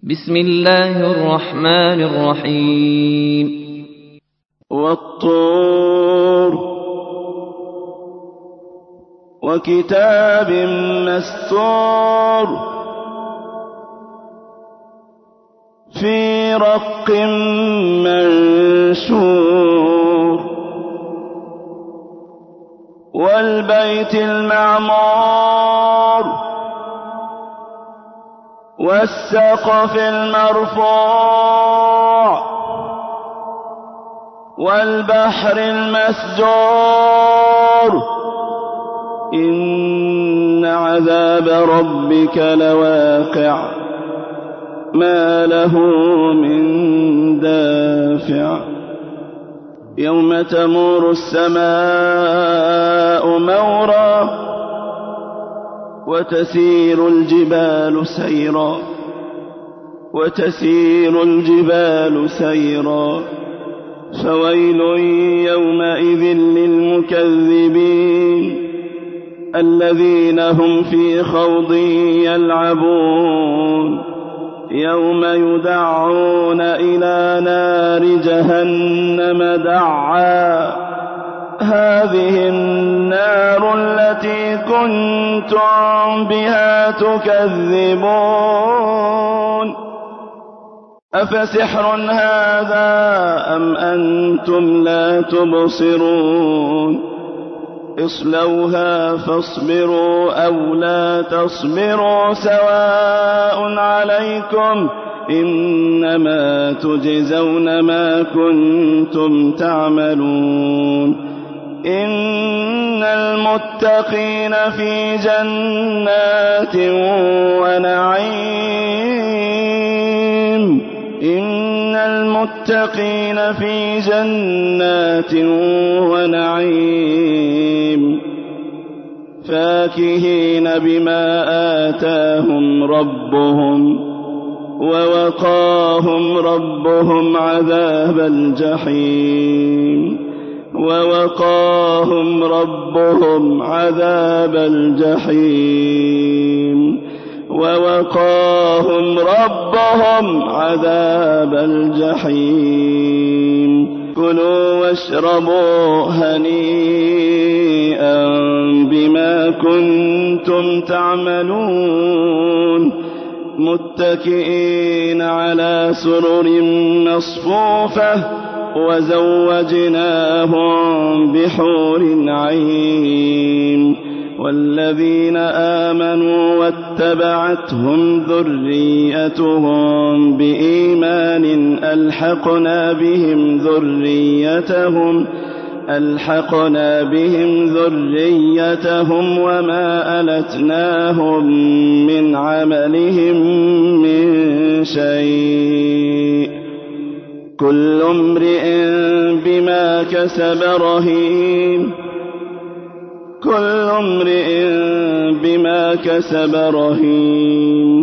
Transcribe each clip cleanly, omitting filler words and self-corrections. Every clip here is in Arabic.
بسم الله الرحمن الرحيم. والطور وكتاب مسطور في رق منشور والبيت المعمور والسقف المرفوع والبحر المسجور إن عذاب ربك لواقع ما له من دافع يوم تمور السماء مورا وتسير الجبال سيرا فويل يومئذ للمكذبين الذين هم في خوض يلعبون يوم يدعون إلى نار جهنم دعا هذه النار التي كنتم بها تكذبون أفسحر هذا أم أنتم لا تبصرون اصلوها فاصبروا أو لا تصبروا سواء عليكم إنما تجزون ما كنتم تعملون إن المتقين في جنات ونعيم فاكهين بما آتاهم ربهم ووقاهم ربهم عذاب الجحيم كلوا واشربوا هنيئا بما كنتم تعملون متكئين على سرر مصفوفة وزوجناهم بحور عين والذين آمنوا واتبعتهم ذريتهم بإيمان ألحقنا بهم ذريتهم وما ألتناهم من عملهم من شيء كل امرئ بما كسب رهين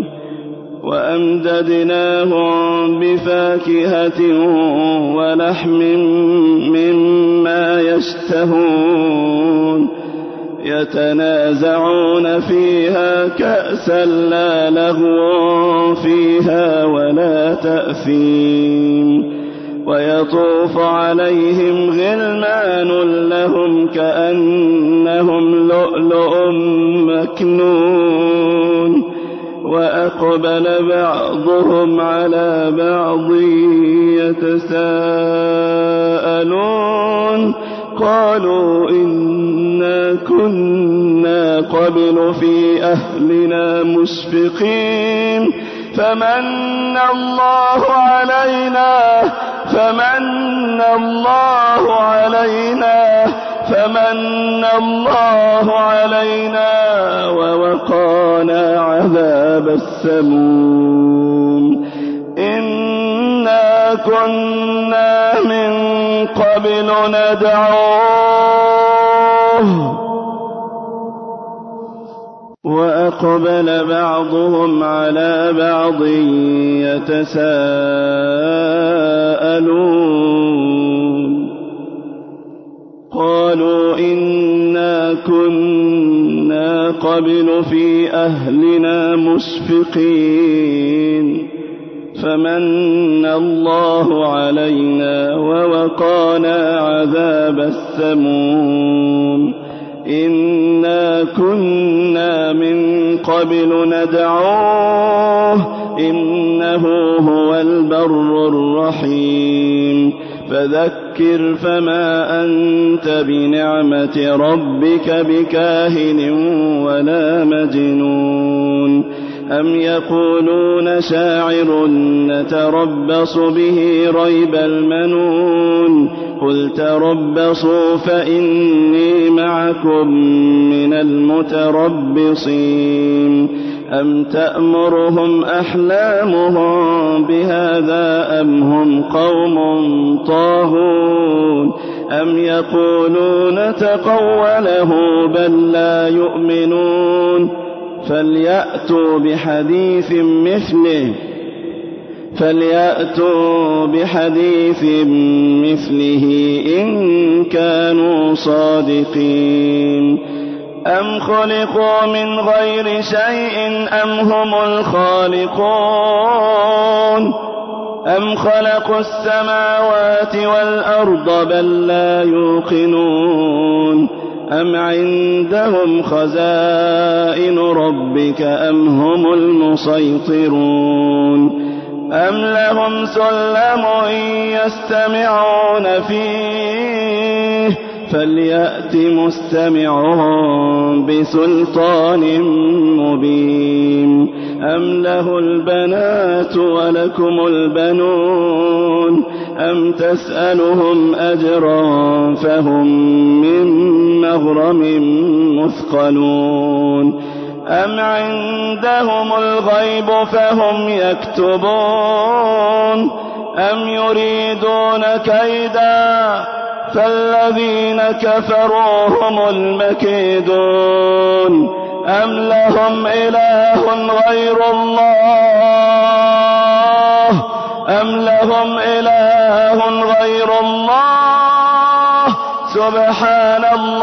وأمددناهم بفاكهة ولحم مما يشتهون يتنازعون فيها كأسا لا لغو فيها ولا تأثيم ويطوف عليهم غلمان لهم كأنهم لؤلؤ مكنون وأقبل بعضهم على بعض يتساءلون قالوا إنا كنا قبل في أهلنا مشفقين فمن الله علينا ووقانا عذاب السموم إنا كنا من قبل ندعوه وأقبل بعضهم على بعض يتساءلون قالوا إنا كنا قبل في أهلنا مشفقين فمن الله علينا ووقانا عذاب السموم إنا كنا من قبل ندعوه إنه هو البر الرحيم فذكر فما أنت بنعمة ربك بكاهن ولا مجنون أم يقولون شاعر نتربص به ريب المنون قل تربصوا فإني معكم من المتربصين أم تأمرهم أحلامهم بهذا أم هم قوم طاغون أم يقولون تقوله بل لا يؤمنون فليأتوا بحديث مثله إن كانوا صادقين أم خلقوا من غير شيء أم هم الخالقون أم خلقوا السماوات والأرض بل لا يوقنون أم عندهم خزائن ربك أم هم المسيطرون أم لهم سلم يستمعون فيه فليأت مستمعهم بسلطان مبين أم له البنات ولكم البنون أم تسألهم أجرا فهم من مغرم مثقلون أم عندهم الغيب فهم يكتبون أم يريدون كيدا فالذين كفروا هم المكيدون أم لهم إله غير الله سبحان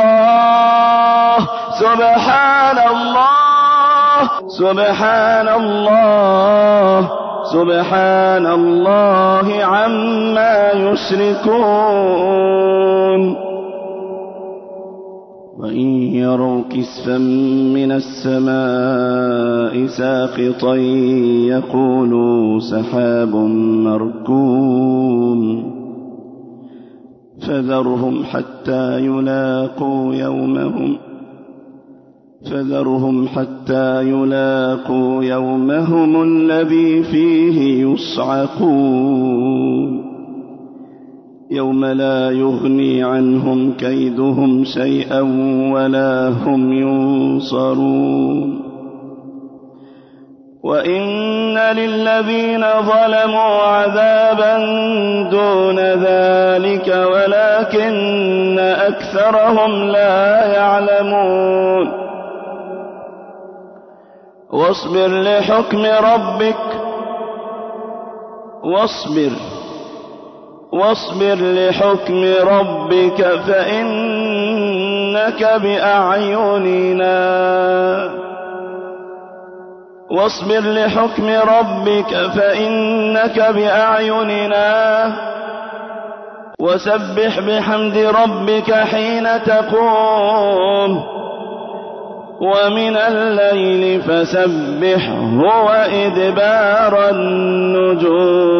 الله عما يشركون وإن يروا كسفا من السماء ساقطا يقولوا سحاب مركوم فذرهم حتى يلاقوا يومهم الذي فيه يصعقون يوم لا يغني عنهم كيدهم شيئا ولا هم ينصرون وإن للذين ظلموا عذابا دون ذلك ولكن أكثرهم لا يعلمون واصبر لحكم ربك فإنك بأعيننا وسبح بحمد ربك حين تقوم ومن الليل فسبحه وإدبار النجوم